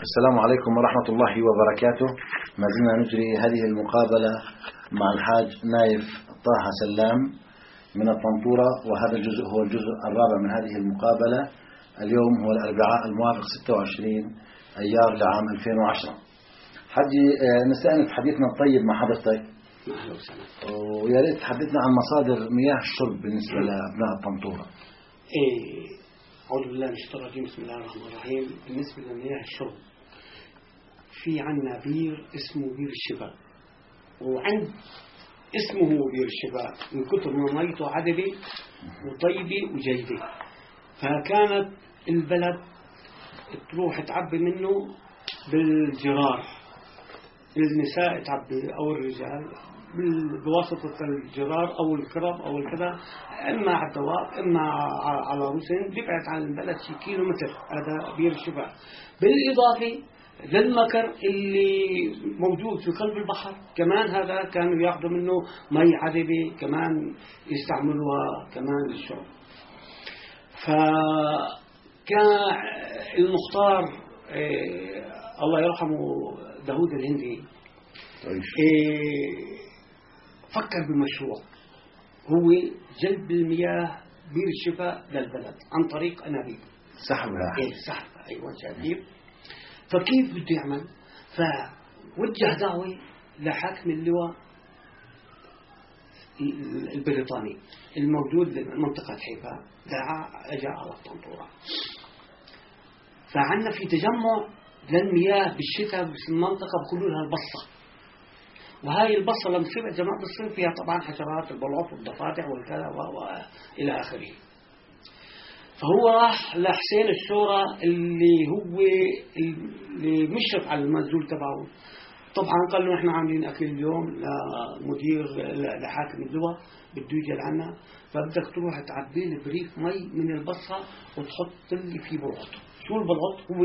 السلام عليكم ورحمة الله وبركاته. ما زلنا نجري هذه المقابلة مع الحاج نايف طه سلام من الطنطورة، وهذا الجزء هو الجزء الرابع من هذه المقابلة. اليوم هو الأربعاء الموافق 26 أيار لعام 2010. حجي نستأنف حديثنا الطيب مع حضرتك، ويا ريت تحدثنا عن مصادر مياه الشرب بالنسبة لأبناء الطنطورة. أعوذ بالله من الشيطان الرجيم. بسم الله الرحمن الرحيم. بالنسبة لمياه الشرب، في عنا بير اسمه بير الشفاء، وعند اسمه بير الشفاء من كتر ما ميته عذبة وطيبة وجيدة، فكانت البلد تروح تعبي منه بالجرار، النساء تعبي أو الرجال بواسطة الجرار أو الكرب أو الكذا، إما على الدواب إما على روسين، بيبعد عن البلد شي كيلومتر. هذا بير الشفاء. بالإضافة للمكر اللي موجود في قلب البحر، كمان هذا كانوا ياخذوا منه مي عذبة كمان يستعملوها كمان للشرب. فكان المختار الله يرحمه داود الهندي فكر بمشروع هو جلب المياه بير الشفاء للبلد عن طريق أنابيب سحبها. سحبها، أيوة جايب. فكيف بده يعمل؟ فوجه دعوة لحاكم اللواء البريطاني الموجود بمنطقة حيفا، جاء على الطنطورة. فعندنا في تجمع للمياه بالشتاء بالمنطقة بيقولوا لها البصة، وهاي البصة لما تصير جماعة الصيف فيها طبعا حشرات البلوط والضفادع والكذا وإلى آخره. فهو راح لحسين الشورى اللي هو اللي مشرف على المنزول تبعه. طبعا قال له احنا عاملين اكل اليوم لمدير لحاكم اللواء بده يجي لعنا، فبدك تروح تعبي لي بريق مي من البصة وتحط لي فيه بلغط. شو البلغط؟ هو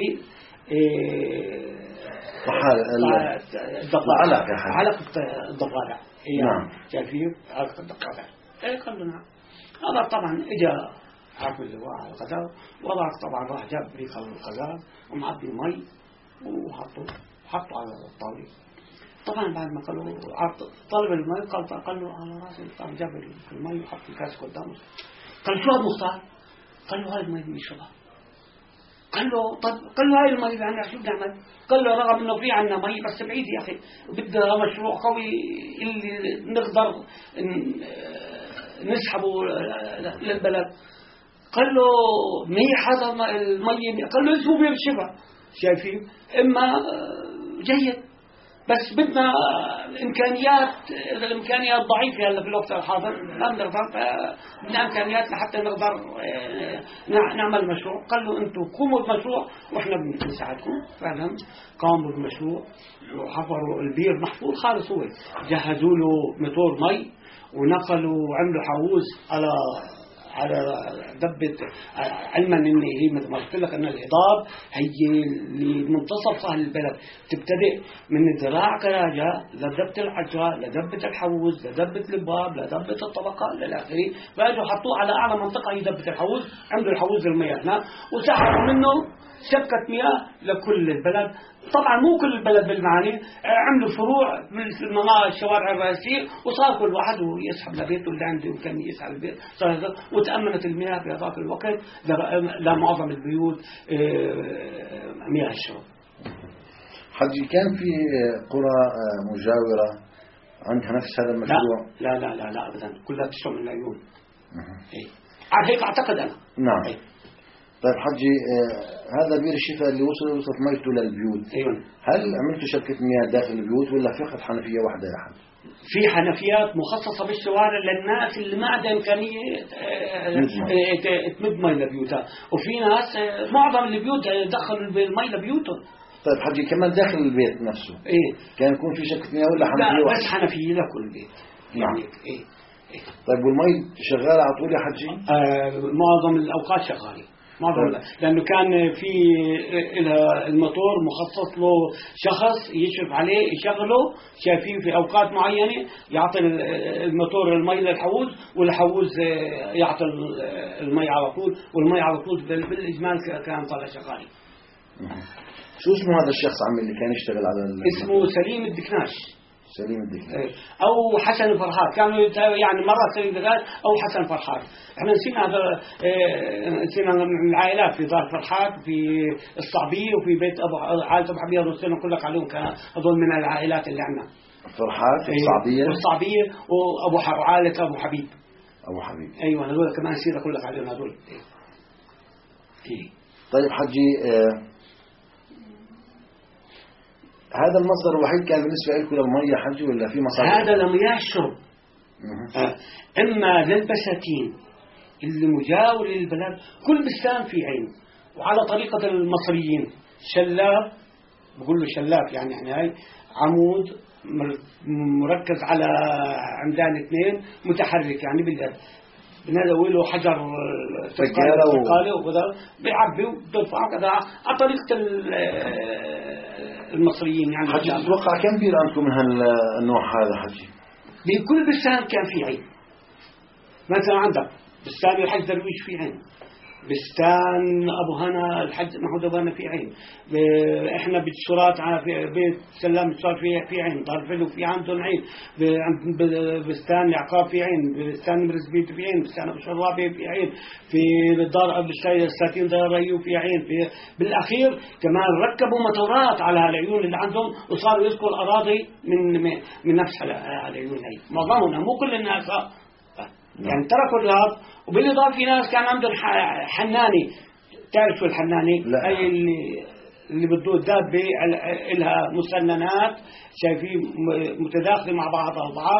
علق الضفادع. نعم. شايفين علق الضفادع؟ قال له نعم. هذا طبعا اجى حاكم اللواء على الغزال، وضع طبعا راح جاب بريق الغزال ومعبي مي وحطه على الطاولة. طبعا بعد ما قالوا طالب المي قال له على راسي، قام جاب المي وحط الكاس قدامه. قال شو هذا مختار؟ قال له هاي المي بنشربها. قال له هاي المي يعني شو بنعمل؟ قال له رغم انه في عنا مي بس بعيد يا اخي، بدنا مشروع قوي اللي نقدر نسحبه للبلد. قال له منيح هذا المي. قال له اسمه بير الشفاء. شايفين؟ اما جيد بس بدنا الامكانيات ضعيفه هلا في الوقت الحاضر، ما بنقدر. بدنا امكانيات لحتى نقدر نعمل مشروع. قال له انتم قوموا بمشروع واحنا بنساعدكم. فعلا قاموا بالمشروع وحفروا البير محفور خالص. هو جهزوا له موتور مي ونقلوا وعملوا حووز على دبة، علما ان هي مثل ما قلت لك ان الهضاب هي لمنتصف سهل البلد، تبتدئ من الذراع كراجة لدبة العجرة لدبة الحوز لدبة الباب لدبة الطبقة للآخرين. فاجوا حطوه على اعلى منطقة هي دبة الحوز، عملوا الحوز المياه هناك وسحبوا منه سكة مياه لكل البلد. طبعا مو كل البلد بالمعاني، عملوا فروع في المناطق الشوارع الرئيسية، وصار كل واحد يسحب لبيته اللي عنده إمكانية يسحب البيت. وتأمنت المياه في هذاك الوقت لمعظم البيوت مياه الشرب. حجي كان في قرى مجاورة عندها نفس هذا المشروع؟ لا أبدا، كلها تشرب من العيون. على هيك أعتقد أنا. نعم. طيب حجي، هذا بير الشفاء اللي وصلت ميته للبيوت، أيوة. هل عملتوا شبكة مياه داخل البيوت ولا فقط حنفية واحدة يا حج؟ في حنفيات مخصصة بالشوارع للناس اللي ما عندها إمكانية تمد مي لبيوتها، وفي ناس معظم البيوت دخلوا المي لبيوتهم. طيب حجي، كمان داخل البيت نفسه كان يكون في شبكة مياه ولا حنفية واحدة؟ بس حنفية لكل بيت. نعم. طيب والمي شغالة على طول يا حجي؟ معظم الأوقات شغالة. لأنه كان في الموتور مخصص له شخص يشرف عليه يشغله. شايفين في أوقات معينة يعطي الموتور المي للحوز، والحوز يعطي المي على طول، والمي على طول بالإجمال كان طالع شغالي. شو اسمه هذا الشخص عمي اللي كان يشتغل على اسمه سليم الدكناش. سليم الدكناش أو حسن الفرحات، كانوا يعني مرات سليم الدكناش أو حسن الفرحات. احنا نسينا هذا، نسينا من العائلات في دار فرحات وفي الصعبية وفي بيت عائلة أبو حبيب رسلنا كلك عليهم، كان هذول من العائلات اللي عندنا. فرحات والصعبية وأبو عائلة أبو حبيب. أبو حبيب أيوة هذول كمان نسينا كلك عليهم هذول. طيب حجي، هذا المصدر الوحيد كان بالنسبة لكم للمية حجي ولا في مصادر؟ هذا لمياه الشرب، إما للبساتين اللي مجاور للبلد. كل بستان في عين، وعلى طريقة المصريين شلاف، بقول له شلاف يعني هاي عمود مركز على عمدان اثنين متحرك يعني باليد، بنادوا له حجر ثقاله وكذا بيعبي وبيرفع كذا على طريقة المصريين يعني. حجي تتوقع كم بير عندكم من هالنوع هذا حجي؟ بكل بستان كان في عين. مثلا عندك بستان الحج درويش في عين، بستان أبو هنا الحج محمود أبو هنا في عين، إحنا بالشرات في بيت سلام الشرات في عين، دار فيلو في عندهم عين، بستان العقاب في عين، بستان مرزبيت في عين، بستان أبو شرابي في عين، في دار أبو الساتين دار ريو في عين. بالأخير كمان ركبوا مطارات على العيون اللي عندهم، وصاروا يذكروا الأراضي من نفس العيون هاي. معظمهم مو كل الناس يعني تركوا الرهب. وبالإضافة في ناس كان عندهم حناني. تعرفوا الحناني؟ هي اللي بده الدابة لها مسننات شايفين متداخلة مع بعضها البعض،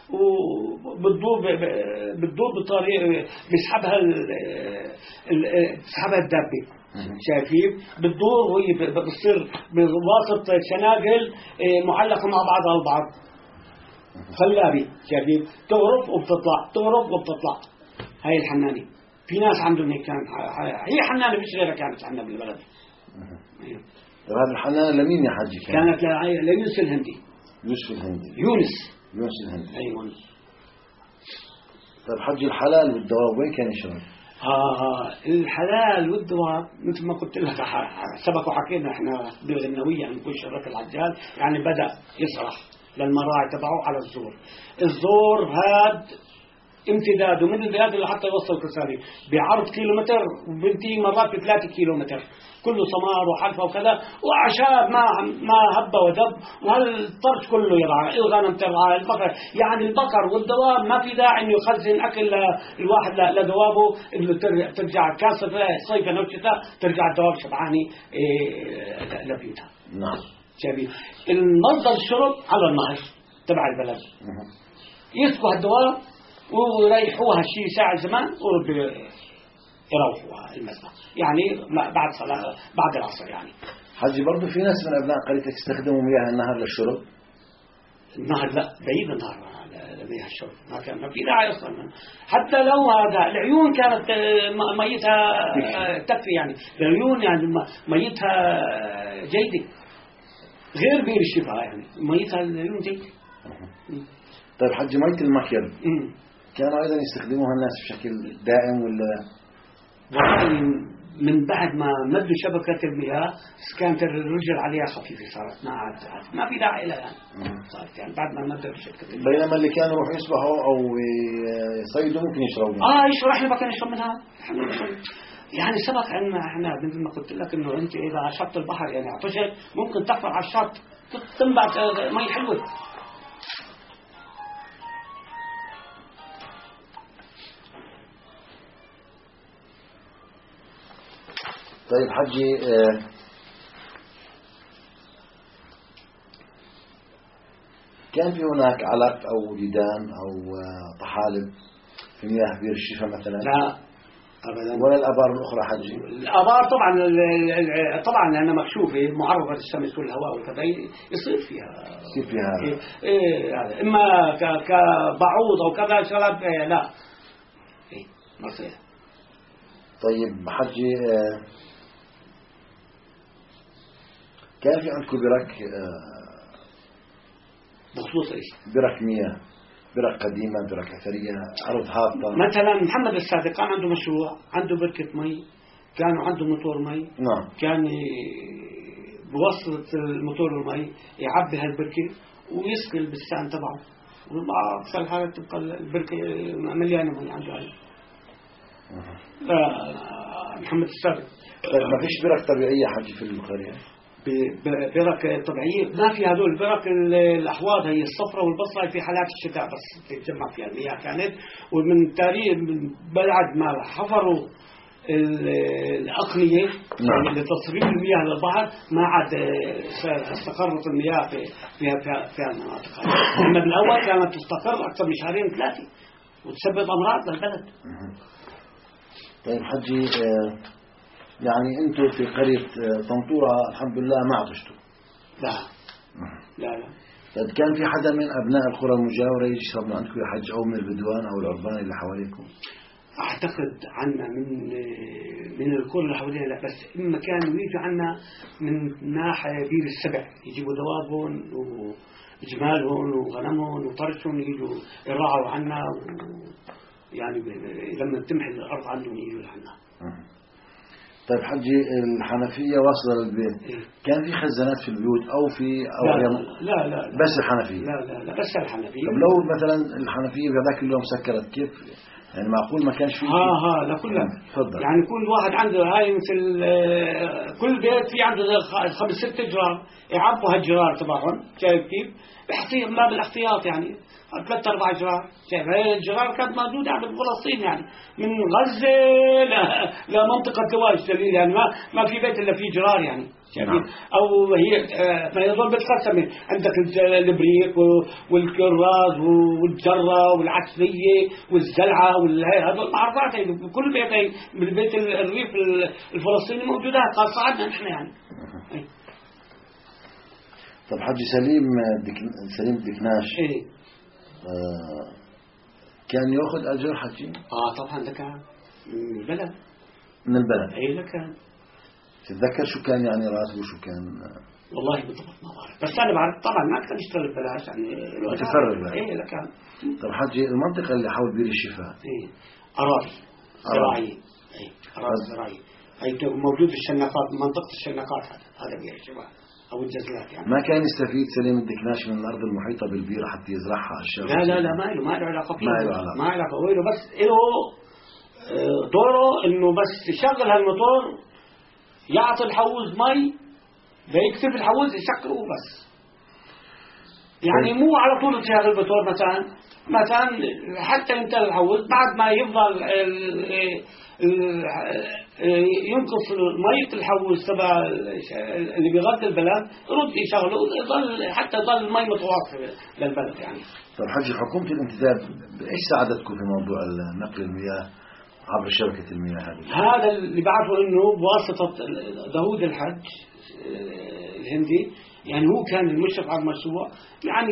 وبتدور بطريقة بيسحبها الدابة شايفين بتدور، وهي بتصير بواسط شناقل معلقة مع بعضها البعض خلابي شايفين، تغرب وبتطلع تغرب وبتطلع. هاي الحناني في ناس عندهم هيك، كان هي حنانة مش غيرها كانت عندنا بالبلد. طيب هذا الحنانة لمين يا حجي؟ كانت ليونس الهندي. يونس الهندي. أيوة. طيب حجي الحلال والدواب وين كان يشرب؟ الحلال والدواب مثل ما قلت لك سبق وحكينا احنا بالغنوية عن كل شرك العجال، يعني بدأ يصرح للمراعي تبعه على الزور هاد امتداده من البلاد اللي حتى يوصل كساري بعرض كيلومتر وبنتي مرات ب3 كيلومتر، كله سمار وحلفة وكذا وأعشاب ما هب ودب، وهالطرش كله يرعى، الغنم ترعى، البقر يعني البقر والدواب ما في داعي انه يخزن اكل الواحد لدوابه، انه ترجع كاسة صيفا او شتاء ترجع الدواب شبعاني لبيتها. نعم. شايفين المصدر الشرب على النهر تبع البلد، يسقوا الدواب ويريحوها شيء ساعة زمان ويروحوها المساء، يعني بعد صلاة بعد العصر يعني. حجي برضو في ناس من أبناء قريتك استخدموا مياه النهر للشرب؟ النهر لا، بعيد النهر لمياه الشرب، ما كان في داعي أصلا. حتى لو هذا العيون كانت ميتها تكفي، يعني العيون يعني ميتها جيدة غير بير الشفاء، يعني ميتها العيون جيدة. طيب حجي مية المكر كانوا أيضا يستخدموها الناس بشكل دائم ولا؟ من بعد ما مدوا شبكة المياه كانت الرجل عليها خفيفة، صارت ما في داعي لها يعني. صارت يعني بعد ما مدوا شبكة المياه، بينما اللي كانوا يروحوا يسبحوا أو يصيدوا ممكن يشربوا يشرب. احنا ما كان نشرب منها يعني. سبق عنا احنا مثل ما قلت لك انه انت اذا شط البحر يعني عطشت ممكن تحفر على الشط تنبع مي حلوة. طيب حجي، كان في هناك علق أو ديدان أو طحالب في مياه بير الشفا مثلا؟ لا أبدا. ولا الآبار الأخرى حجي؟ الآبار طبعا لأنها مكشوفة معرضة للشمس والهواء وكذا يصير فيها هذا إما كبعوض أو كذا شغلات لا ما يصير. طيب حجي، كان في عندكم برك بخصوص ايش؟ برك مياه، برك قديمة، برك أثرية، أرض هابطة. مثلا محمد الصادق كان عنده مشروع، عنده بركة مي، كانوا عنده موتور مي. نعم. كان بوصلة الموتور المي يعبي هالبركة ويسقي البستان تبعه، وبأقصى الحالة تبقى البركة مليانة مي عنده عليه. محمد السابق. طيب ما فيش برك طبيعية حجي في القرية؟ برك طبيعية ما في. هذول البرك الأحواض هي الصفرة والبصرة في حالات الشتاء بس تتجمع فيها المياه كانت. ومن تاريخ من بعد ما حفروا الأقنية يعني لتصريف المياه للبحر ما عاد استقرت المياه في المناطق هذه. أما بالأول كانت تستقر أكثر من شهرين 3 وتسبب أمراض للبلد. طيب حجي يعني أنتم في قرية طنطورة الحمد لله ما عطشتوا؟ لا لا لا. طيب كان في حدا من أبناء القرى المجاورة يجي يشرب من عندكم يا حج، أو من البدوان أو العربان اللي حواليكم؟ أعتقد عنا من القرى اللي حوالينا لا، بس إما كانوا يجوا عنا من ناحية بير السبع يجيبوا دوابهم وجمالهم وغنمهم وطرشهم يجوا يرعوا عنا، يعني لما تمحي الأرض عندهم يجوا لعنا. طيب حجي الحنفية واصلة للبيت كان في خزانات في البيوت أو في لا بس الحنفية؟ لا بس الحنفية. طب لو مثلا الحنفية بهذاك اليوم سكرت كيف يعني معقول ما كانش فيه؟ لا كلها. يعني كل واحد عنده هاي مثل كل بيت في عنده 5-6 جرار يعبوا هالجرار تبعهم، شايف كيف؟ باحتياط ما بالاحتياط يعني 3-4 جرار. شايف هاي الجرار كانت موجودة عند فلسطين يعني من غزة لمنطقة دواج دليل يعني ما في بيت إلا فيه جرار يعني. نعم. أو هي ما يظل بتقسم عندك البريق والكراز والجرة والعسلية والزلعة هذول معروفات بكل بيت. بالبيت الريف الفلسطيني موجودات خاصة عندنا نحن يعني. طب حجي سليم دكناش إيه كان يأخذ أجر حجي؟ طبعا ده كان من البلد. من البلد؟ إيه لكان. تتذكر شو كان يعني راتبه شو كان؟ والله بالضبط ما بعرف، بس أنا بعرف طبعا ما كان يشتغل ببلاش يعني. تفرغ. إيه لكان. طب حجي المنطقة اللي حول بير الشفاء إيه أراضي زراعية. إيه أراضي زراعية هي موجود الشنقات، منطقة الشنقات هذا بير الشفاء أو الجزلات يعني. ما كان يستفيد سليم الدكناش من الأرض المحيطة بالبيرة حتى يزرعها الشارع؟ لا ما له علاقة فيه. ما علاقة ويله، بس له دوره إنه بس يشغل هالموتور يعطي الحوز مي بيكتب الحوز يسكره بس يعني. مو على طول تشغل الموتور مثلا حتى ينتهي الحوز بعد ما يفضل ينقص مية الحوز تبع اللي بيغطي البلد رد يشغله يضل حتى يضل المي متواصل للبلد يعني. طب حجي حكومة الانتداب ايش ساعدتكم في موضوع نقل المياه عبر شبكة المياه هذه؟ هذا اللي بعرفه انه بواسطة داود الحج الهندي يعني هو كان المشرف على المشروع يعني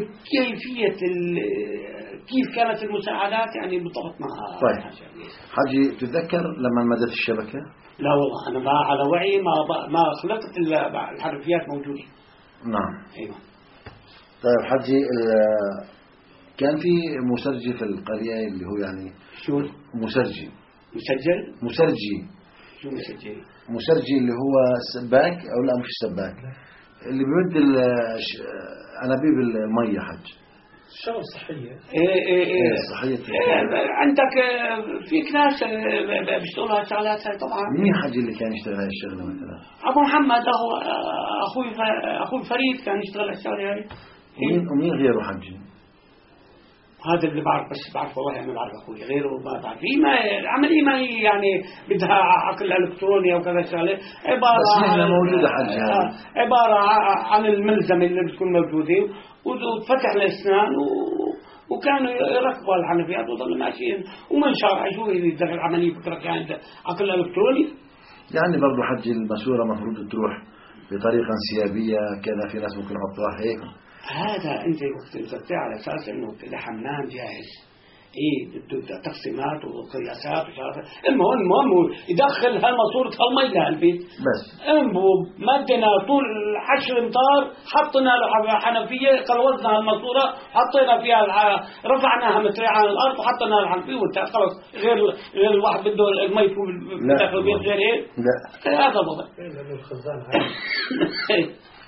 كيف كانت المساعدات يعني بالضبط معها. طيب حجي تتذكر لما مدت الشبكة؟ لا والله أنا ما على وعي ما خلقت إلا الحرفيات موجودة. نعم. أيوة. طيب حجي كان في مسرجي في القرية اللي هو يعني شو مسرجي؟ مسرجي. شو مسرجي؟ مسرجي اللي هو سباك أو لا مش سباك اللي بيمد أنابيب المية حج. شغل صحية. إيه صحية. عندك في ناس بيشتغلوا هالشغلات هاي طبعا. مين حج اللي كان يشتغل هاي الشغلة مثلا؟ أبو محمد أخوي فريد كان يشتغل هالشغلة هاي. ومين غيره حجي؟ هذا اللي بعرف، بس بعرف والله أنا بعرف أخوي غيره ما بعرف. هي ما عملية ما هي يعني بدها عقل إلكتروني أو كذا شغلة عبارة موجودة عبارة عن الملزمة اللي بتكون موجودة وتفتح الأسنان وكانوا يركبوا الحنفيات وظلوا ماشيين ومنشار شو يدخل العملية بكرة يعني عقل إلكتروني. يعني برضو حج الماسورة مفروض تروح بطريقة انسيابية كذا، في ناس ممكن يحطوها هيك. هذا انت وقت تزرع على اساس انه الحمام جاهز بده تقسيمات وقياسات وشغلات. المهم يدخل هالماسورة هالمي لهالبيت بس مدنا طول 10 امتار حطينا له حنفية قلوزنا هالماسورة حطينا فيها رفعناها مترين عن الارض وحطينا الحنفية وانتهى خلص. غير الواحد بده المي يكون بداخل البيت غير هيك. لا هذا الوضع. الخزان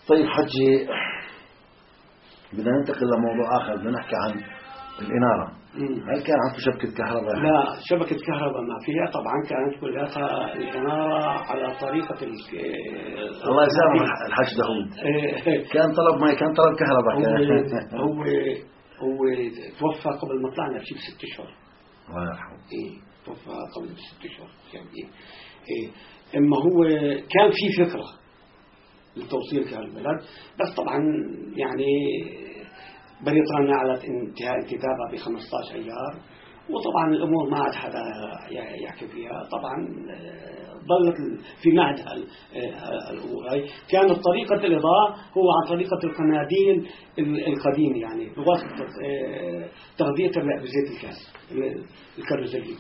طيب حجي، بدنا ننتقل لموضوع آخر، بدنا نحكي عن الإنارة. هل كان عندكم شبكة كهرباء؟ لا، شبكة كهرباء ما فيها طبعا، كانت كلها الإنارة على طريقة الله يسامح الحج داود. كان طلب ماء، كان طلب كهرباء. هو توفى قبل ما طلعنا بشي ب6 أشهر. الله يرحمه. توفى قبل 6 أشهر. اما هو كان في فكرة لتوصيل كهرباء، بس طبعا يعني بريطانيا أعلنت انتهاء انتدابها ب15 أيار، وطبعا الأمور ما عاد حدا يحكي فيها. طبعا ظلت في مهدها الأمور هاي. كانت طريقة الإضاءة هو عن طريقة القناديل القديمة، يعني بواسطة تغذية الرئة بزيت الكاس الكرزلي.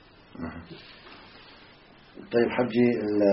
طيب حجي،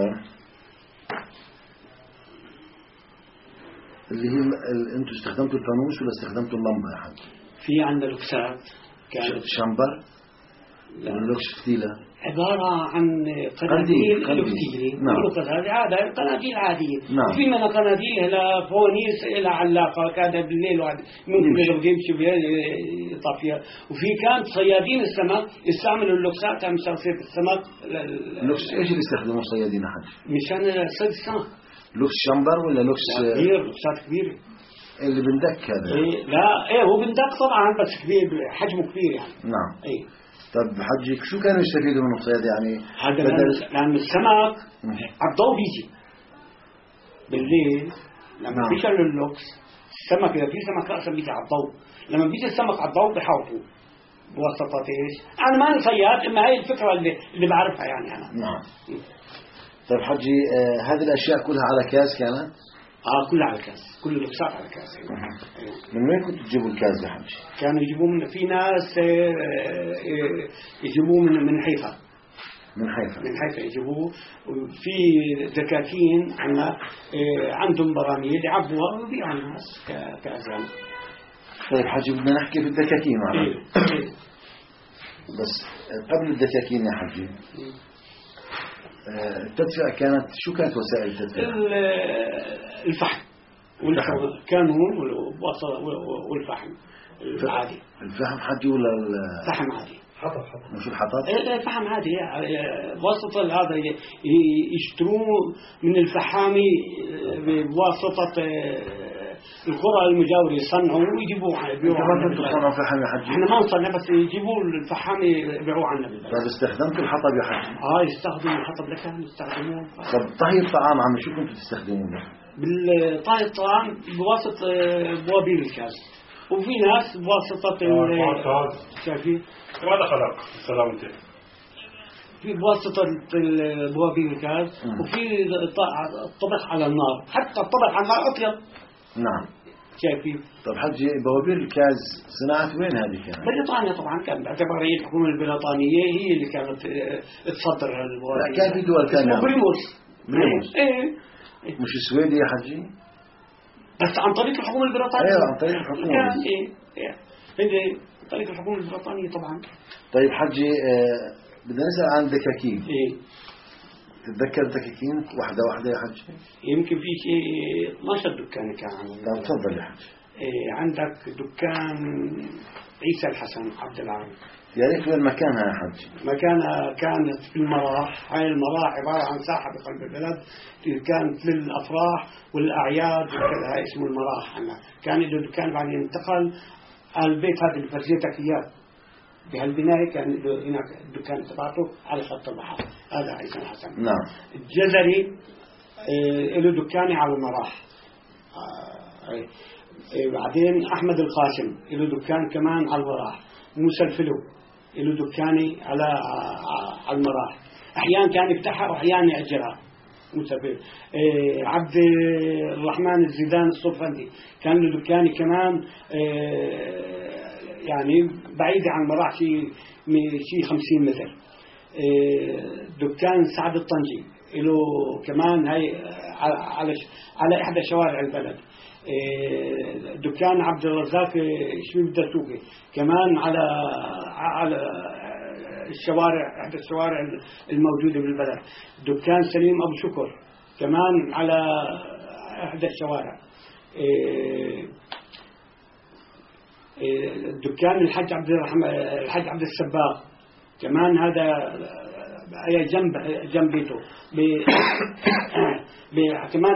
اللي هي انتم استخدمتوا الفانوس ولا استخدمتوا اللمبة يا حج؟ في عندنا لوكسات كانت شامبر واللوكس فتيلة، عبارة عن قناديل فتيلة. نعم. هذا قناديل عادية. نعم. وفي منها قناديل إلى فوانيس إلى علاقة كذا بالليل واحد ممكن يمشي بها يطفيها. وفي كانت صيادين السمك يستعملوا اللوكسات عن صيد السمك. اللوكس ايش اللي يستخدموا صيادين يا حج؟ مشان صيد السمك. لوكس شامبر ولا لوكس كبير؟ لوكسات كبيرة اللي بندك هذا. لا هو بندك طبعا، بس كبير، حجمه كبير يعني. نعم. طب حجي، شو كانوا يستفيدوا من الصياد يعني؟ هذا لأن السمك الضوء بيجي بالليل لما بيشعل اللوكس. السمك إذا في سمك رأسا بيجي على الضوء، لما بيجي السمك على الضوء بيحاوطوه بواسطة ايش؟ أنا ما صياد، إما هاي الفكرة اللي بعرفها يعني أنا. نعم. طيب حجي، هذه الأشياء كلها على كاس كانت؟ كلها على كاس، كل اللوكسات على كاس. من وين كنتوا تجيبوا الكاس يا حجي؟ كانوا يجيبوه في ناس يجيبوه من حيفا. من حيفا يجيبوه. وفي دكاكين عندهم براميل يعبوها ويبيعوا الناس كأزان. طيب حجي، بدنا نحكي في الدكاكين معنا. بس قبل الدكاكين يا حجي، التدفئة كانت شو كانت وسائل التدفئة؟ الفحم والكانون والفحم العادي. الفحم حجي ولا الفحم عادي؟ حطب. مش الحطب؟ الفحم عادي. بواسطة هذا يشتروه من الفحامي بواسطة القرى المجاورة، يصنعوا ويجيبوه. كمان كنتوا تصنعوا فحم يا حجي؟ احنا ما نصنع، بس يجيبوا الفحام يبيعوه عنا بالبلد. طيب استخدمتوا الحطب يا حجي؟ يستخدموا الحطب، لكن يستخدموه. طب طهي الطعام عم شو كنتوا تستخدمونه؟ بالطهي الطعام بواسطة بوابير الكاز، وفي ناس بواسطة شايفين ماذا خلق سلامتك؟ في بواسطة بوابير الكاز، وفي الطبخ على النار. حتى الطبخ على النار أطيب. نعم. شايفين. طب حجي، بوابير الكاز صناعة وين هذه كانت؟ بريطانيا طبعا، كان باعتبار هي الحكومة البريطانية هي اللي كانت تصدر البوابير. لا، كان في دول ثانية. بريموس. مش السويدي يا حجي؟ بس عن طريق الحكومة البريطانية. عن طريق الحكومة. هذه طريق الحكومة البريطانية طبعا. طيب حجي، بدنا نسأل عن الدكاكين. تتذكر دكاكين واحدة يا حجي؟ يمكن في شيء 12 دكان كان عندنا. تفضل يا حجي. عندك دكان عيسى الحسن عبد العال. يا ريت وين مكانها يا حجي؟ مكانها كانت في المراح. هاي المراح عبارة عن ساحة بقلب البلد، كانت للأفراح والأعياد وكذا. هاي اسمه المراح. كان له دكان، بعدين انتقل البيت هذا اللي فرجيتك إياه بهالبناية، كان هناك الدكان تبعته على خط البحر. هذا عيسى الحسن. نعم. الجزري له دكاني على المراح. بعدين أحمد القاسم له دكان كمان على المراح. موسى الفلو له دكاني على المراح. أحيانا كان يفتحها وأحيانا يأجرها. موسى الفلو. عبد الرحمن الزيدان الصفندي كان له دكاني كمان، يعني بعيد عن المراح شيء 50 متر. دكان سعد الطنجي له كمان هاي على إحدى شوارع البلد. دكان عبد الرزاق شميم الدسوقي كمان على الشوارع، إحدى الشوارع الموجودة بالبلد. دكان سليم أبو شكر كمان على إحدى الشوارع. الدكان الحج عبد السباق كمان، هذا جنب بيته كمان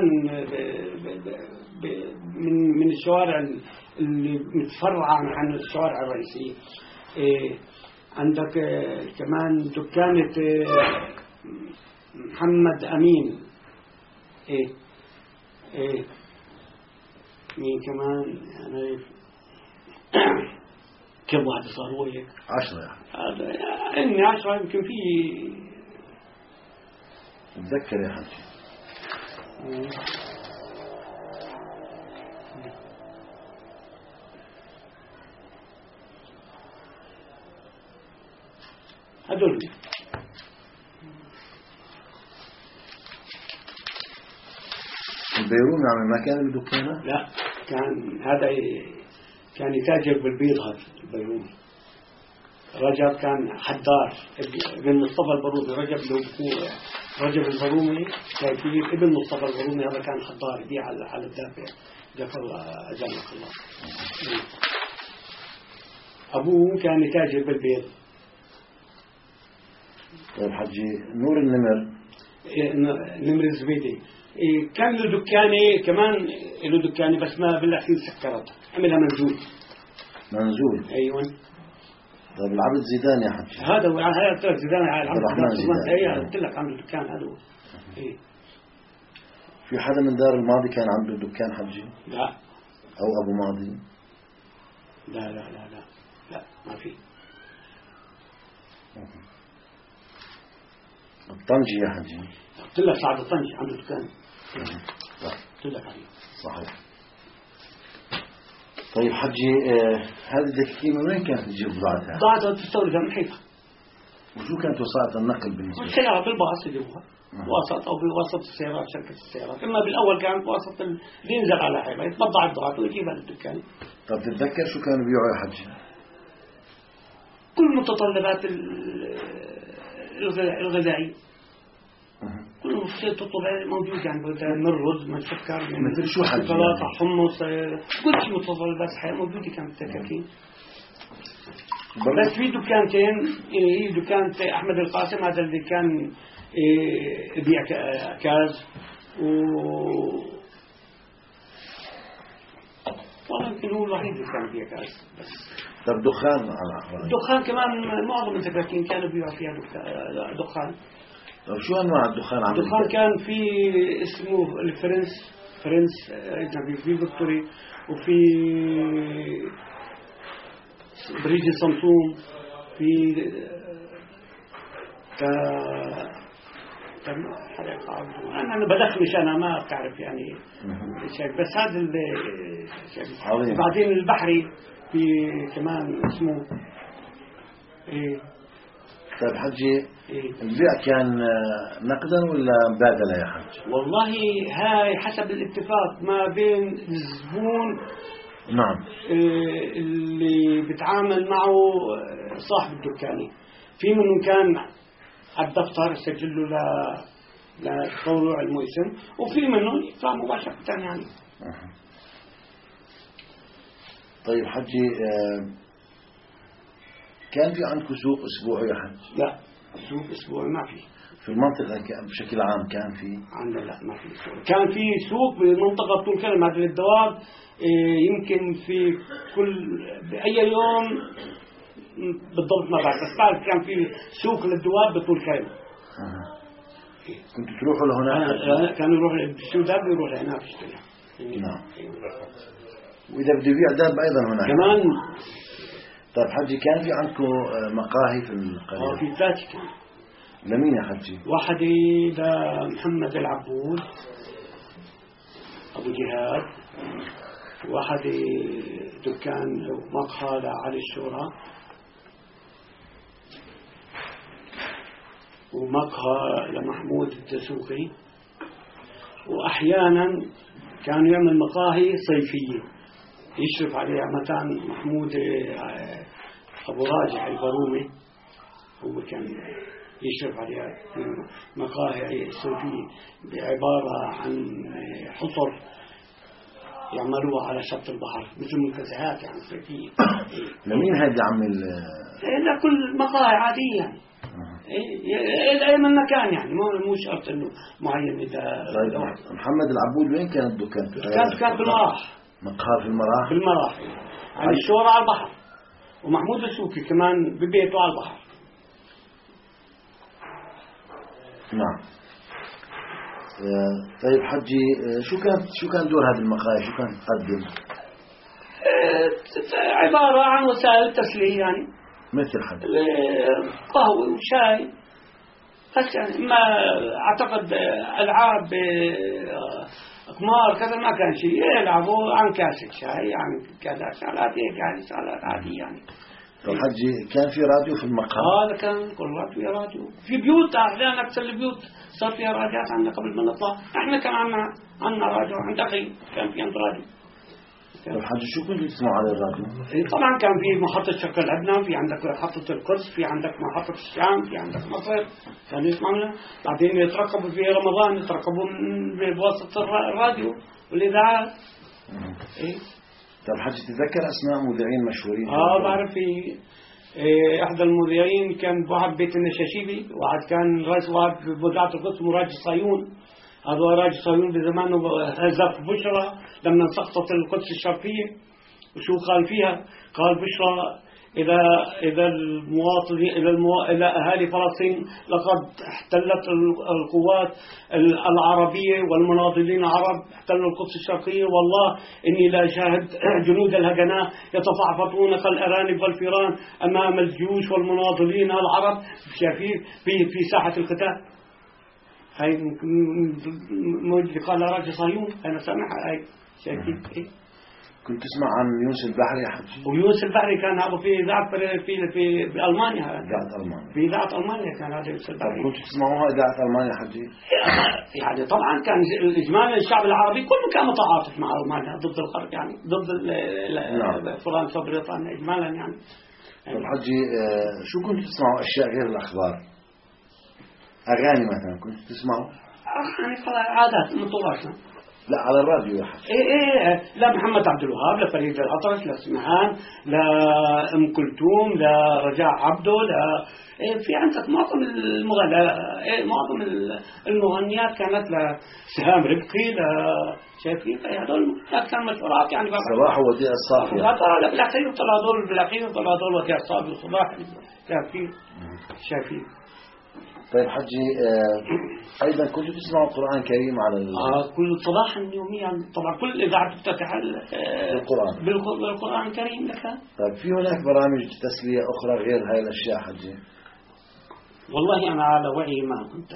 من الشوارع اللي متفرعة عن الشوارع الرئيسية. عندك كمان دكانة محمد أمين. مين كمان يعني كم واحد صاروا هيك 10 يعني. إني 10 يمكن في. تذكر يا حاج. هدول البيرومي عم ما كان له دكانه؟ لا، كان يتاجر بالبيض. هذا البيرومي رجب كان حدار ابن مصطفى البرومي. رجب البرومي كان ابن مصطفى البرومي، هذا كان حدار يبيع على الدابة. جزاك الله أجزاك الله. أبوه كان يتاجر بالبيض. طيب حجي نور النمر. نمر الزبيدي كان له دكانة كمان، له دكانة بس ما بالأخير سكرت، عملها منزول. أيوة. طيب العبد زيدان يا حجي. هذا هو زيدان عبد الرحمن زيدان. أيوة قلت لك عنده دكان هذا هو. في حدا من دار الماضي كان عنده دكان حجي؟ لا. أو أبو ماضي؟ لا ما في. الطنجي يا حجي. قلت لك سعد الطنجي عنده دكان. قلت لك عليه. صحيح. طيب حجي هذه الدكاكين من وين كانت تجيب بضاعتها؟ بضاعتها تستوردها من حيفا. وشو كانت وسائل النقل بالنسبة؟ السيارة بالباص يجيبوها. وسط أو بواسطة السيارات، شركة السيارات. إما بالأول كانت بواسطة اللي ينزل على حيفا يتبضع البضاعة ويجيبها للدكان. طب تتذكر شو كانوا بيبيعوا يا حجي؟ كل متطلبات الغذائية. كل مفصل تطلع موجود يعني، من رز، من سكر، من شو حجي؟ شوكولاتة، حمص، كل شيء متطلبات الحياة موجودة كانت بالتكاكين. بس في دكانتين، هي دكانة أحمد القاسم، هذا اللي كان يبيع كاز والله يمكن هو الوحيد اللي كان يبيع كاز بس. طب دخان؟ الدخان كمان معظم الدكاكين كانوا يبيعوا فيها دخان. طب شو أنواع الدخان؟ الدخان كان في اسمه الفرنس في فيكتوري، وفي بريج سمسوم، في أنا بدخلش، أنا ما أعرف يعني شيء، بس هذا اللي بعدين البحري في كمان اسمه طيب حجي البيع كان نقدا ولا مبادلة يا حج؟ والله هاي حسب الاتفاق ما بين الزبون نعم اللي بتعامل معه صاحب الدكاني. في منهم كان على الدفتر يسجل له لطلوع الموسم، وفي منهم يدفع مباشرة يعني. طيب حجي كان في عندكم سوق أسبوعي يا حج؟ لا، سوق أسبوعي ما في. في المنطقة بشكل عام كان في؟ عندنا لا، ما في سوق. كان في سوق بمنطقة طول كلمة هذه الدواب، يمكن في بأي يوم بالضبط ما بعرف، بس بعرف كان في سوق للدواب بطول كلمة. كنتوا تروحوا لهناك؟ كانوا يروحوا السودان بيروح لهناك يشتري. نعم. وإذا بده يبيع داب أيضا هناك كمان. طيب حجي كان في عندكم مقاهي في القرية؟ في ذاتي كان. لمين يا حجي؟ واحدة لمحمد العبود أبو جهاد، واحدة دكان مقهى لعلي الشورى، ومقهى لمحمود الدسوقي، وأحيانا كان يعمل مقاهي صيفية يشرف عليها مثلا محمود أبو راجع البرومي، هو كان يشرف عليها مقاهي صوفية بعبارة عن حصر يعملوها على شط البحر مثل منتزهات يعني صوفية. لمين هذا عم لكل مقاهي عادية يعني. أي من مكان يعني مو شرط إنه معين إذا. طيب محمد العبود وين كانت دكانته؟ كان في المراح. مقهى في المراح. في المراح على الشورى على البحر. ومحمود السوقي كمان ببيته على البحر. نعم. طيب حجي شو كان دور هذه المقاهي؟ شو كان تقدم؟ عبارة عن وسائل تسلية يعني مثل حجي قهوة وشاي بس يعني ما أعتقد ألعاب قمار كذا ما كان شيء يلعبوا عن كاسة شاي عن كذا شغلات هيك يعني شغلات عادية يعني. طب حجي كان في راديو في المقهى؟ هذا كان كل وقت في راديو في بيوت أحيانا أكثر البيوت صار فيها راديوات عندنا قبل ما نطلع. إحنا كان عندنا راديو عند أخي كان في عند راديو. طب حجي شو كنتوا تسمعوا على الراديو؟ طبعا كان في محطة شرق العدنان، في عندك محطة القدس، في عندك محطة الشام، في عندك مصر كانوا يسمعونا. بعدين يترقبوا في رمضان يترقبوا بواسطة الراديو والإذاعات. إيه. طب حجي تتذكر أسماء مذيعين مشهورين؟ بعرف في أحد المذيعين كان بوحد بيت النشاشيبي، واحد كان رئيس واحد بوزارة القدس راجي صهيون. هذا راجي صهيون بزمانه هزف بشرى لما سقطت القدس الشرقية. وشو قال فيها؟ قال بشرى إذا المواطنين إلى أهالي فلسطين لقد احتلت القوات العربية والمناضلين العرب احتلوا القدس الشرقية، والله إني لا أشاهد جنود الهجناء يتفعفطون كالأرانب والفيران أمام الجيوش والمناضلين العرب في ساحة القتال. هاي موجود قال راجل صهيون أنا سامعها هاي شايفين. كنت تسمع عن يونس البحري يا حجي؟ ويونس البحري كان هذا في إذاعة في ألمانيا. إذاعة ألمانيا. في إذاعة ألمانيا كان هذا يونس البحري. كنت تسمعوها إذاعة ألمانيا حجي؟ يعني طبعا كان إجمالا الشعب العربي كله كان متعاطف مع ألمانيا ضد الغرب يعني ضد فرنسا وبريطانيا إجمالا يعني. طب حجي شو كنت تسمعوا أشياء غير الأخبار؟ أغاني مثلا كنت تسمعوا؟ يعني عادات متواصلة. لا على الراديو يا حجي. إيه لا محمد عبد الوهاب، لا فريد الأطرش، لا سمعان، لا أم كلثوم، لا رجاء عبده، لا في عندك معظم المغنيات كانت لسهام ربقي، لا شايفين هذول كانوا مشهورات يعني. صباح وديع الصافي. لا بالأخير طلع هذول وديع الصافي وصباح شايفين. طيب حجي أيضا كنت تسمعوا القرآن الكريم على كل صباحا يوميا طبعا كل إذاعة تفتتح بالقرآن الكريم لك. طيب في هناك برامج تسلية أخرى غير هاي الأشياء حجي؟ والله أنا على وعي ما كنت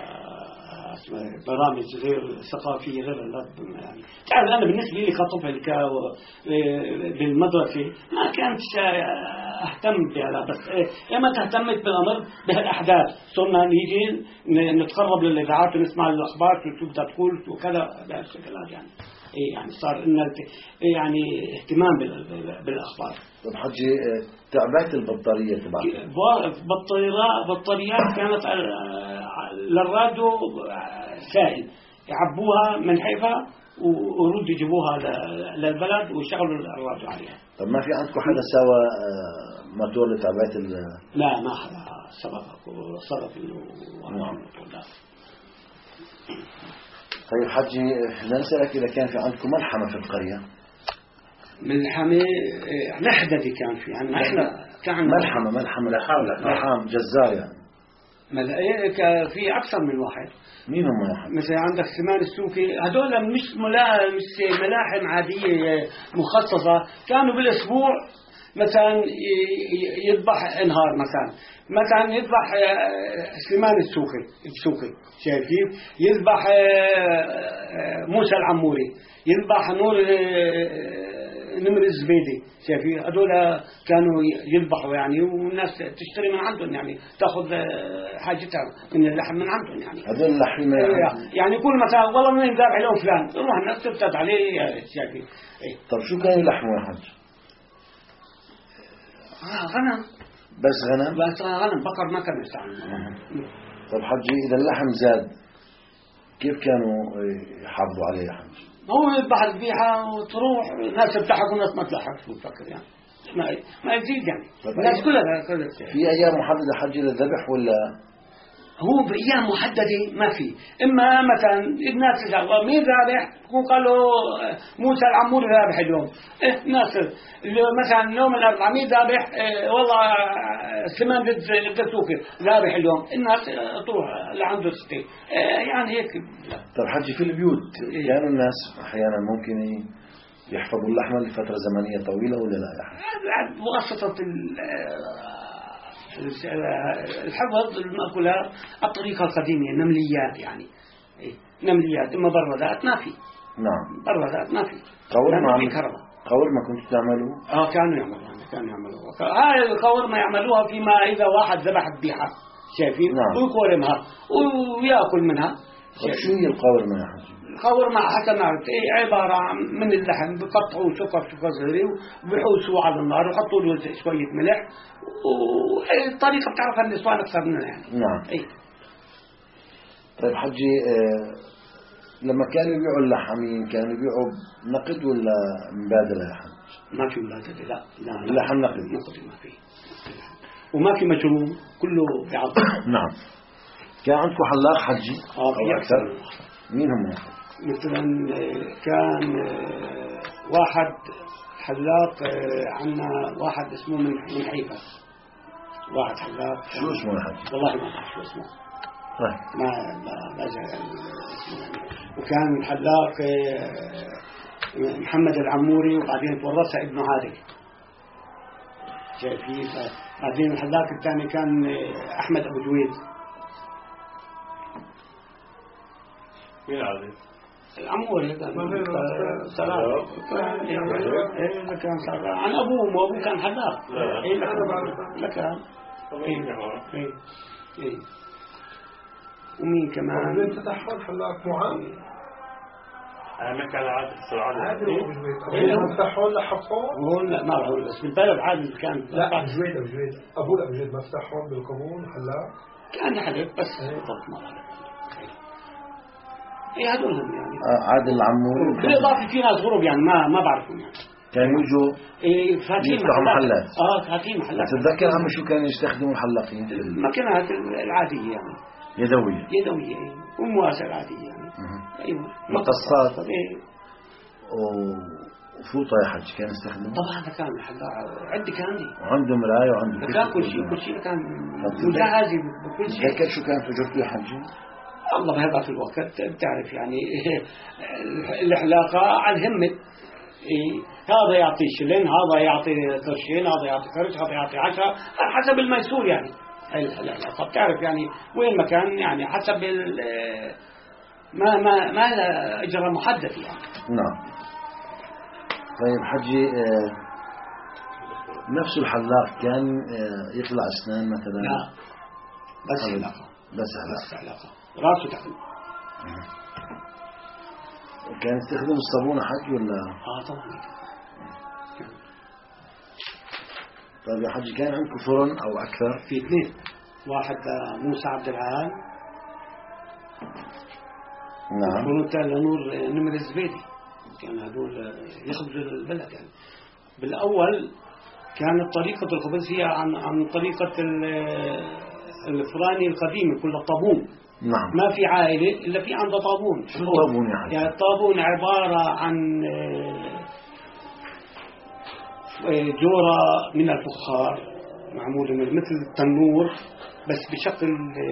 برامج غير ثقافية غير يعني. تعرف أنا بالنسبة لي كطفل بالمدرسة ما كنت أهتم بها، بس لما اهتمت بالأمر بهالأحداث صرنا نيجي نتقرب للإذاعات ونسمع الأخبار شو بدها تقول وكذا بهالشكلات يعني. يعني صار إن يعني اهتمام بالأخبار. طب حجي تعبت البطارية تبعتها؟ بطاريات كانت للراديو سائل يعبوها من حيفا ورد يجيبوها للبلد ويشغلوا الراديو عليها. طب ما في عندكم حدا سوى موتور لتعبئة لا ما حدا صرف نعم. طيب حجي نسألك إذا كان في عندكم ملحمة في القرية؟ ملحمة نحددي كان في يعني كان ملحمة لحام جزار يعني. في أكثر من واحد. مين هم يا حجي؟ مثل عندك سمان السوقي هذول مش ملاحم عادية مخصصة، كانوا بالأسبوع مثلا يذبح انهار مثلا يذبح سليمان السوقي شايفين، يذبح موسى العموري، يذبح نمر الزبيدي شايفين. هذول كانوا يذبحوا يعني والناس تشتري من عندهم يعني تأخذ حاجتها من اللحم من عندهم يعني. هذول اللحم يعني يقول مثلا والله من ذبح له فلان تروح الناس تفتت عليه شايفين. طب شو كانوا يلحموا يا حج؟ غنم بس غنم؟ بس غنم، بقر ما كانوا يستعملوا. طب حجي إذا اللحم زاد كيف كانوا يحافظوا عليه يا حجي؟ هو يذبح الذبيحة وتروح ناس بتلحق وناس ما تلحق، شو تفكر يعني؟ ما يزيد يعني. الناس كلها في أيام محددة حجي للذبح ولا؟ هو بأيام محددة ما في. إما مثلا الناس إذا مين ذابح يكون قالوا موسى العموري ذابح اليوم، الناس مثلا يوم الأربعاء مين ذابح، والله سليمان ضد سوكر ذابح اليوم، الناس تروح لعنده ستي يعني هيك. طب حجي في البيوت كانوا الناس أحيانا ممكن يحفظوا اللحمة لفترة زمنية طويلة ولا لا يا حجي؟ واسطة الحفظ المأكولات الطريقة القديمة نمليات يعني. نمليات، إما بردات ما في. نعم بردات ما في. قورمة كنتوا تعملوا؟ كانوا يعملوا هاي القورمة يعملوها فيما إذا واحد ذبح الذبيحة شايفين. نعم. ويقورمها ويأكل منها. شو هي القورمة يا حجي؟ القورمة حتى نعرف عبارة من اللحم بقطعوا شقق صغيرة وبيحوسوا على النار وحطوا له شوية ملح، والطريقة بتعرفها النسوان أكثر منها يعني. نعم. طيب حجي لما كانوا يبيعوا اللحم كانوا يبيعوا نقد ولا مبادلة يا حج؟ ما في مبادلة، لا اللحم نقد ما في، وما في مجروم، كله بعض. نعم. كان عندكم حلاق حجي أو أكثر؟ مين هم؟ مثلا كان واحد حلاق عندنا، واحد اسمه من حيفا، واحد حلاق. شو اسمه يا حجي؟ والله ما أعرف شو اسمه. ما جاء اسمه. وكان الحلاق محمد العموري، وبعدين تورثها ابنه عادل شايفين. بعدين الحلاق الثاني كان أحمد أبو جويد. مين عادل؟ العموري كان عن أبوه، وأبوه كان حلاق. لكان ومين كمان؟ انت تحول حلاق معاذ. ما كان عادل السعودي. مفتاحون لحفون؟ لا ما هو بس بالبلد عادل كان. لا أبو جويد أبو جويد مفتاحون بالقانون حلاق. كان يحلق بس ما أعرف. هذولهم يعني. عادل العموري. بالإضافة في ناس غرب يعني ما بعرفهم يعني. كانوا يجوا فاتحين محلات. فاتحين محلات. تتذكر عم شو كانوا يستخدموا الحلاقين؟ الماكينات العادية يعني. يدوية ومواسة العادية يعني. أيوة. مقصات. وفوطة يا حج كان يستخدموا. طبعا هذا كان الحلاق عندي كان عندي. وعنده مراية وعنده كان كل شيء كان مجهز بكل شيء. تذكر شو كانت أجرته يا حج؟ الله بهذا في الوقت بتعرف يعني الحلاقة على الهمة. هذا يعطي شلين، هذا يعطي قرشين، هذا يعطي قرش، هذا يعطي 10 على حسب الميسور يعني. الحلاقة بتعرف يعني وين مكان يعني حسب ما أجر محدد يعني. نعم. طيب حجي نفس الحلاق كان يخلع أسنان مثلا؟ لا بس حلاقة راسه تحت. كان يستخدم الصابون حج ولا؟ طبعا. طيب يا حجي كان عندكم فرن أو أكثر؟ في 2، واحد موسى عبد العال. نعم. فرن الثاني لنور نمر الزبيدي. كان هذول يخبزوا البلد يعني. بالأول كانت طريقة الخبز هي عن طريقة الفراني القديمة كل الطابون. نعم. ما في عائلة إلا في عنده طابون. شو الطابون يعني الطابون عبارة عن جورة من الفخار معمولة مثل التنور بس بشكل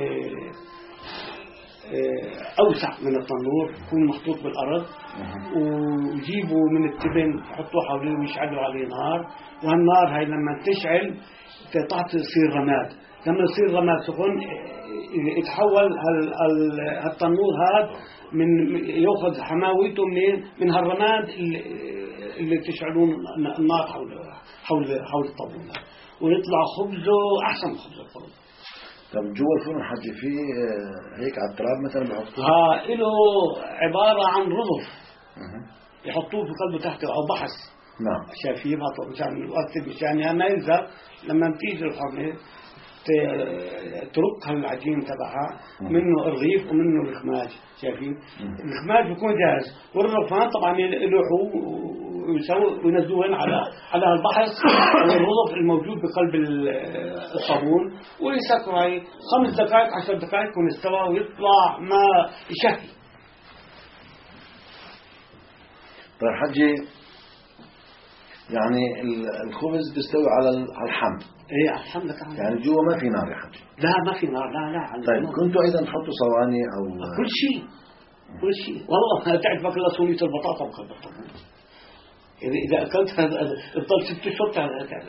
أوسع من التنور، يكون محطوط بالأرض ويجيبوا من التبن يحطوه حواليه ويشعلوا عليه نار، وهالنار هاي لما تشعل تصير رماد. لما يصير رماد سخن يتحول هالتنور هذا من يأخذ حماويته من هالرماد اللي تشعلون النار حول الطابون، ويطلع خبزه أحسن خبز الفرن. طب جوا الفرن حجي فيه هيك على التراب مثلا بيحطوه؟ له عبارة عن رضف يحطوه في قلبه تحته أو بحث نعم. شايفين مشان وقت مشان ما يلزق لما بتيجي الحمل ترك العجين تبعها منه الرغيف ومنه الخماج. شايفين الخماج بيكون جاهز والرغفان طبعا يلوحوا ويسووا وينزلوهن على البحر والرغف الموجود بقلب الصابون ويسكروا هاي 5 دقائق 10 دقائق يكون استوى ويطلع ما يشهي. طيب حجي يعني الخبز بيستوي على الحمض. ايه الحمد لله. يعني جوا ما في نار يا حجي؟ لا ما في نار. لا طيب كنتوا ايضا تحطوا صواني او كل شيء والله تعرف بك الله صينية البطاطا مخبطة. إذا أكلت تضل 6 أشهر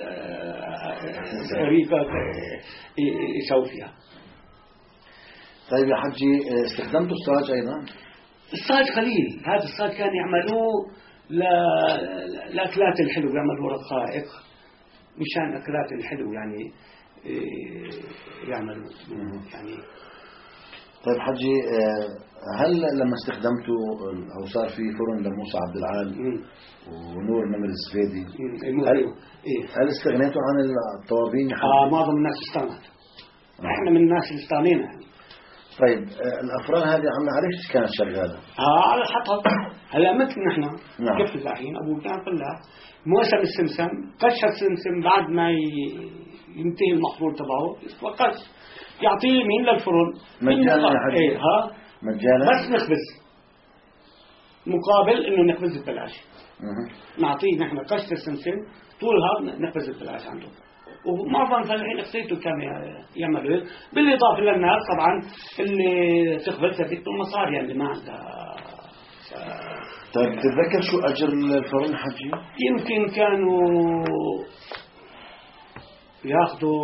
ريقة يسوي فيها. طيب يا حجي استخدمتوا الصاج أيضا؟ الصاج قليل. هذا الصاج كان يعملوه لأكلات الحلو، يعملوا رقائق مشان أكلات الحلو يعني يعملوا يعني. طيب حجي هل لما استخدمتوا أو صار في فرن لموسى عبد العال ونور نمر الزبيدي هل استغنيتوا عن الطوابين؟ معظم الناس استغنت. احنا من الناس اللي استغنينا يعني. طيب الأفران هذه عم عرفت كانت شغالة على الحطب. هلا مثل نحن نعم. كيف الحين أبو كان قلها موسم السمسم قشر السمسم بعد ما ينتهي المحصول تبعه وقش يعطيه مين للفرن مجانا يا حجي. مجانا بس نخبز مقابل انه نخبز ببلاش. نعطيه نحن قشر السمسم طول هذا نخبز ببلاش عنده. ومعظم الفلاحين اخسيته كان يعملوا بالاضافه للناس طبعا اللي تخبز بدهم مصاري اللي ما عندها. طيب تتذكر شو اجر الفرن حجي؟ يمكن كانوا ياخذوا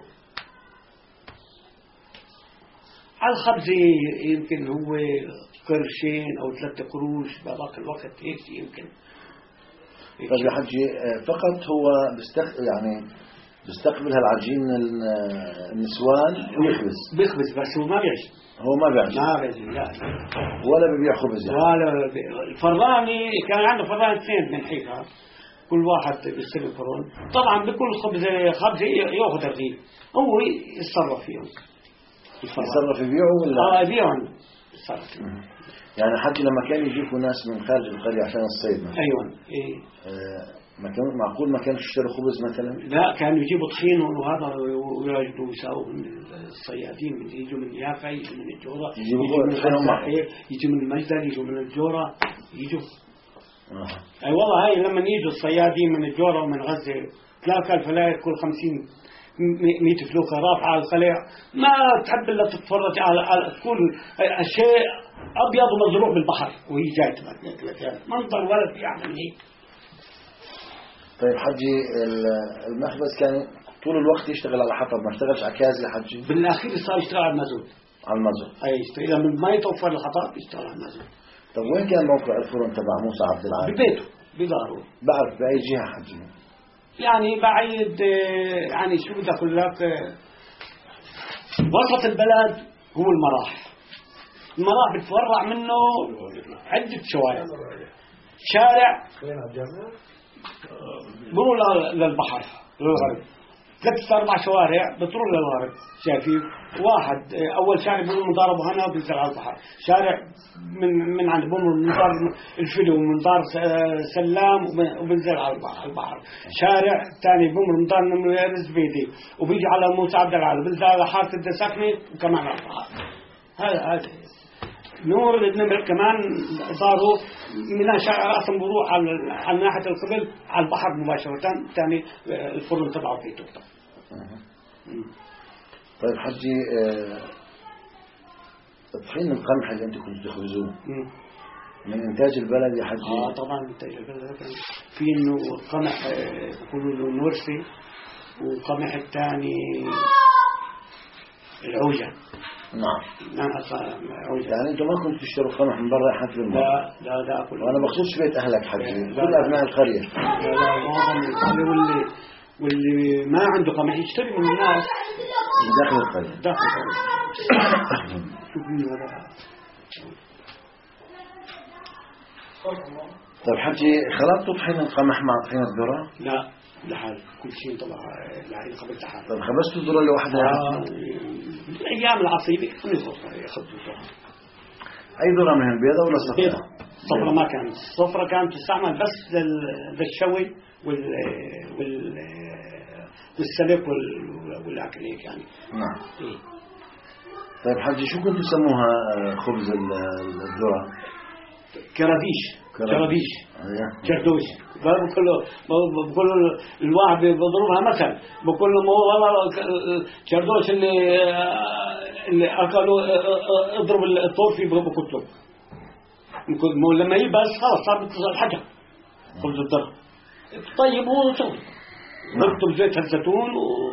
على الخبز يمكن هو قرشين او 3 قروش بهذاك الوقت هيك يمكن. طيب يا حجي فقط هو يعني بيستقبل هالعجين النسوان بيخبز بس هو ما بيعجن. لا ولا ببيع خبز يعني. ولا الفراني كان عنده فران 2 من حيثها كل واحد بيشتري فرن. طبعا بكل خبز ياخذ رغيف هو يتصرف فيهم. يتصرف يبيعوا ولا؟ يبيعهم يتصرف. يعني حتى لما كان يجيكوا ناس من خارج القرية عشان الصيد مثلا. ايوه معقول ما كانوا يشتروا خبز مثلا؟ لا كانوا يجيبوا طحين وهذا ويجدوا يساووا الصيادين يجوا من يافا يجوا من الجورة يجوا من المجدل يجوا من الجورة يجوا. اي والله هاي لما يجوا الصيادين من الجورة ومن غزة تلاقى الفلاير كل 50 100 فلوكة رافعة على القلع ما تحب الا تتفرج على كل شيء ابيض ومزروع بالبحر وهي جاي منظر ولد يعمل هيك. طيب حجي المخبز كان طول الوقت يشتغل على حطب ما اشتغلش على كاز يا حجي؟ بالاخير صار يشتغل على المازوت. اي يشتغل لما ما يتوفر الحطب يشتغل على المازوت. طب وين كان موقع الفرن تبع موسى عبد العال؟ ببيته بداره. بعرف باي جهه حجي؟ يعني بعيد يعني شو بدي اقول لك وسط البلد هو المراح بتفرع منه عدة شوارع. شارع بروح للبحر للغرب 3-4 شوارع بتروح للغرب. شايفين واحد اول شارع بيقول مضارب هنا وبينزل على البحر. شارع من عند من دار الفلو ومن دار سلام وبينزل على البحر. شارع ثاني من دار نمر الزبيدي وبيجي على موسى عبد العال بينزل على حاره الدسكني وكمان على البحر. هذا نور النمر كمان صاروا من شارع اصلا بروح على ناحيه القبل على البحر مباشره. ثاني الفرن تبعه فيه توقف. طيب حجي طحين القمح اللي انت كنت تخبزوه من انتاج البلد يا حجي؟ طبعا انتاج البلد. في انه قمح يقولوا له نورسي وقمح الثاني العوجة. نعم عوجة. يعني انتم ما كنتوا تشتروا قمح من برا حتى من برا؟ لا وانا بخصوص بيت اهلك حجي كل ابناء القريه. لا معظم القريه واللي ما عنده قمح يشتري من الناس داخل القريه. شوف مين هذا. طيب حجي خلطتوا طحين القمح مع طحين الذرة؟ لا لحال كل شيء طبعا يعني قبل لحال. طيب خبزتوا الذرة لوحدها؟ أيام العصيبة يخبزوا. أي ذرة من البيضة ولا الصفراء؟ الصفراء ما كانت، الصفراء كانت تستعمل بس للشوي والسلق والأكل هيك يعني. نعم. إيه. طيب حجي شو كنتوا تسموها خبز الذرة؟ كراديش. جردوش. بقول الواحد بضربها مثل، بقول له والله جردوش اللي أكلوا اضرب الطور فيه بكتله. لما يبس خلاص صار بتصل الحجر خبز الذرة. طيب هو شغل ضربته بزيت الزيتون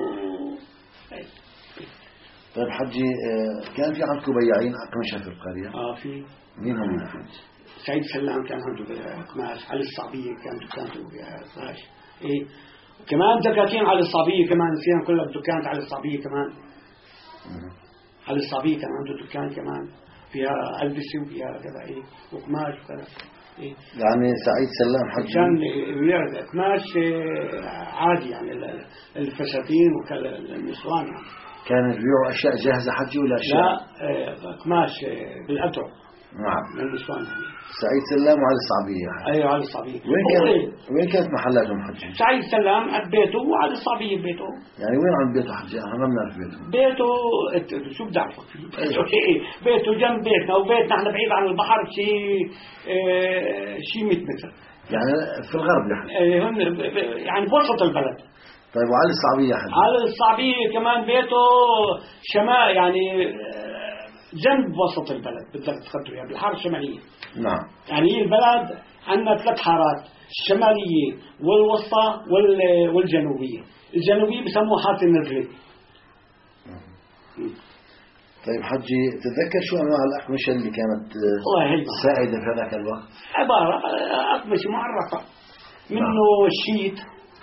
طيب حجي كان في عندكم بياعين أقمشة في القرية؟ في. مين هم؟ سعيد سلام كان عنده قماش، علي الصعبية كانت قماش. إيه. وكمان دكاكين علي الصعبية كمان نسينا كلها دكانات علي الصعبية كمان. علي الصعبية كان عنده دكان كمان فيها ألبسة وفيها كذا إيه وقماش وكذا. إيه. يعني سعيد سلام حجي كان يبيع قماش عادي يعني الفساتين وكذا النسوان يعني. كان يبيعوا أشياء جاهزة حجي ولا أشياء؟ لا قماش بالأدرع. نعم. للنسوان يعني. سعيد سلام وعلي الصعبية. أيوة علي الصعبية. وين كانت محلاتهم حجي؟ سعيد سلام بيته وعلي الصعبية بيته. يعني وين عند بيته حجي؟ أنا ما بنعرف بيته. بيته شو بدي أعرفك؟ بيته جنب بيتنا وبيتنا احنا بعيد عن البحر شيء 100 متر. يعني في الغرب يعني بوسط البلد. طيب وعلي الصعبية حجي؟ علي الصعبية كمان بيته شمال يعني جنب وسط البلد بدك تقدر يعني بالحارة الشمالية. نعم. يعني هي البلد عندنا 3 حارات، الشمالية والوسطى والجنوبية. الجنوبية بسموها حارة النزلة. طيب حجي تتذكر شو أنواع الأقمشة اللي كانت سائدة في هذاك الوقت؟ عبارة أقمشة معرقة منه الشيت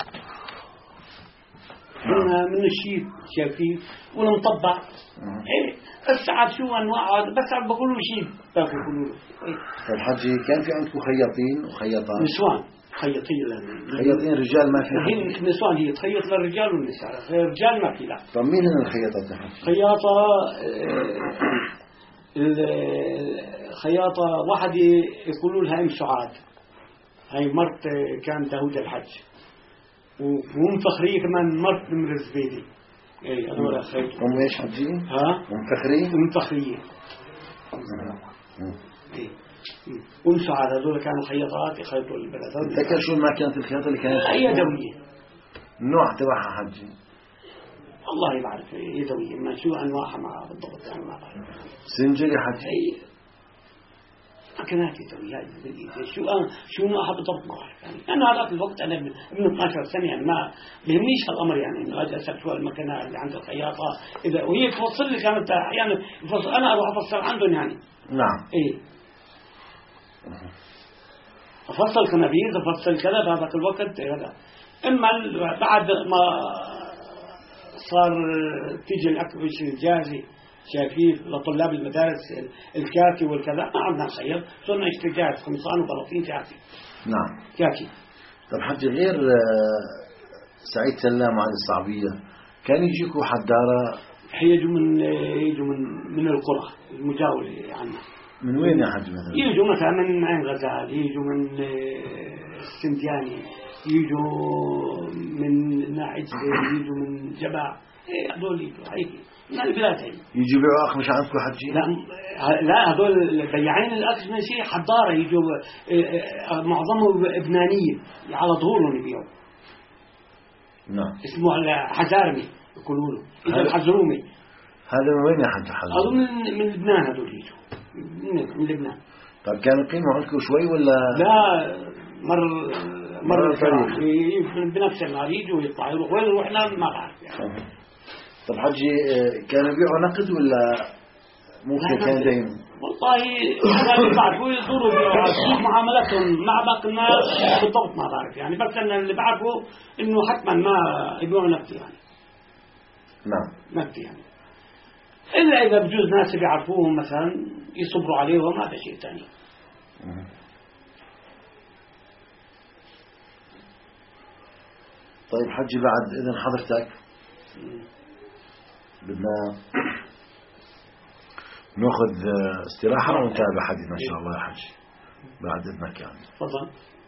من الشيت شايفين والمطبع. إيه الساعات شو أنواع بس بقولوا شيت بقولوا له. طيب حجي كان في عندكم خياطين وخياطات؟ نسوان خياطين رجال ما في؟ هي نسوان هي تخيط للرجال والنساء، الرجال ما في لا. طيب مين هن الخياطات يا حجي؟ خياطة واحد يقولوا لها أم سعاد، هاي مرت كان داود الحج، وأم فخرية كمان مرت من الزبيدي. إيه هذول خيط. أم إيش حجي؟ أم فخرية. أم فخرية. إيه. أم سعاد هذول كانوا خياطات يخيطوا البلد. تذكر شو الماكينة الخياطة اللي كانت؟ يدوية. النوع تبعها حجي؟ والله ما بعرف يدوية، ما شو أنواعها ما بالضبط يعني ما بعرف. سنجلي حجي؟ كانت يدوية شو نوعها بالضبط ما بعرف يعني. أنا هذاك الوقت أنا ابن 12 سنة يعني ما بيهمنيش هالأمر يعني إنه أجي أسأل شو المكنة اللي عند الخياطة إذا وهي توصل لي كانت أحيانا أنا أروح أفصل عندهم يعني. نعم. إيه. أفصل كنابيز أفصل كذا بهذاك الوقت هذا. إما بعد ما صار تيجي الأكبش الجاهزة شايفين لطلاب المدارس الكافي والكذا ما عندنا خير صرنا نشتري جاهز قمصان وبلاطين كافي. نعم كافي. طب حجي غير سعيد سلام وعلي الصعبية كان يجيكوا حدارة؟ يجوا من القرى المجاورة عنا. من وين يا حج مثلا؟ يجوا مثلا من عين غزال، يجوا من السندياني، يجوا من ناعجة، يجوا من جبع. هذول يجوا هيك من البلاد هي. يجوا يبيعوا أقمشة عندكم حجي؟ لا هذول بياعين الأقمشة حضارة يجوا معظمهم لبنانية على ظهورهم يبيعوا. نعم. اسمه الحزارمي يقولوا له، إذا الحزرومي. هذا من وين يا حج الحزرومي؟ هذول من لبنان هذول يجوا. من لبنان. طب كانوا يقيموا عندكم شوي ولا؟ لا مرة بنفس النهار يجوا ويطلعوا يروحوا وين رحنا ما بعرف يعني. طب حجي كانوا يبيعوا نقد ولا ممكن كان دايم؟ والله هذا بعرفوا يدوروا بيعوا معاملتهم مع باقي الناس بالضبط ما بعرف يعني، بس أنا اللي بعرفه إنه حتما ما يبيعوا نقد يعني. نعم. نقد يعني. إلا إذا بجوز ناس بيعرفوهم مثلا يصبروا عليهم هذا شيء ثاني. طيب حجي بعد إذن حضرتك بدنا نأخذ استراحة ونتابع حديثنا إن شاء الله يا حجي بعد إذنك يعني. تفضل.